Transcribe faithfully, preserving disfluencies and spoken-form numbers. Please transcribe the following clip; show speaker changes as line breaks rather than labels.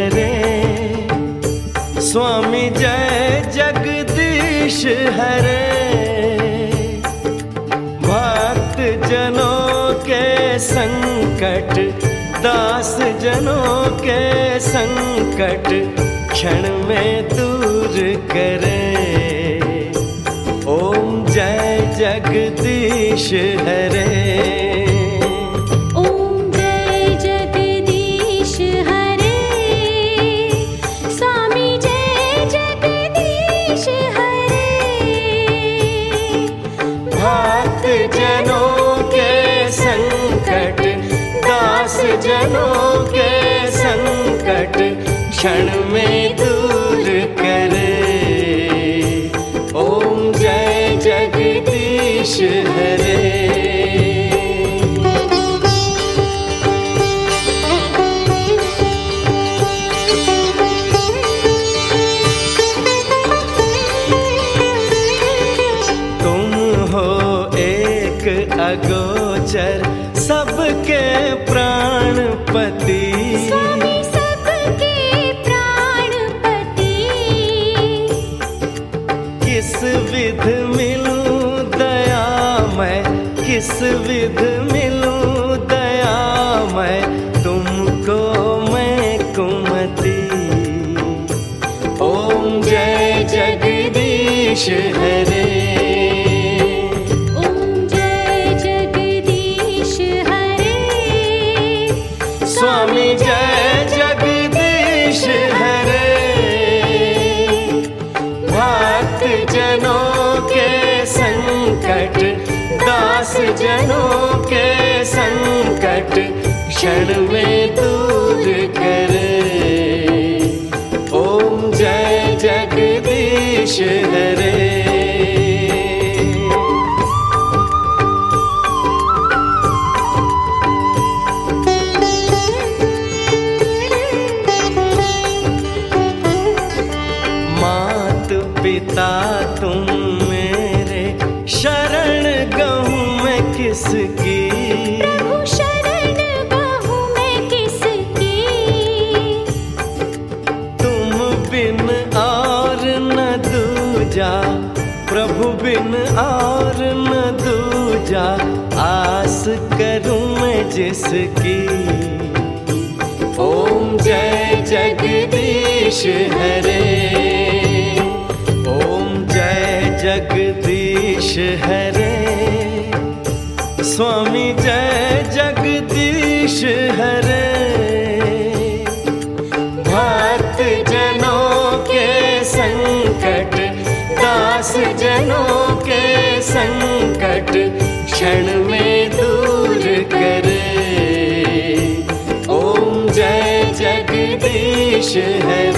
हरे। स्वामी जय जगदीश हरे। भक्त जनों के संकट, दास जनों के संकट क्षण में दूर करे। ओम जय जगदीश हरे।
ओम जय जगदीश हरे। स्वामी जय जगदीश हरे।
भक्त जनों के संकट, दास जनों के संकट क्षण में दूर करे। ओम जय जगदीश हरे। तुम हो एक अगोचर सबके प्राणपति।
स्वामी सबके प्राणपति।
किस विध मिलूं दया मैं, किस विध मिलूं दया मैं, तुमको मैं कुमति। ओम जय जगदीश हरे। स्वामी जय जगदीश हरे। भक्त जनों के संकट, दास जनों के संकट क्षण में दूर करे। ओम जय जगदीश हरे। पिता तुम मेरे, शरण गहूँ मैं किसकी।
प्रभु शरण गहूँ मैं किसकी।
तुम बिन और न दूजा, प्रभु बिन और न दूजा, आस करूँ मैं जिसकी। ओम जय जगदीश हरे। जगदीश हरे। स्वामी जय जगदीश हरे। भक्त जनों के संकट, दास जनों के संकट क्षण में दूर करे। ओम जय जगदीश हरे।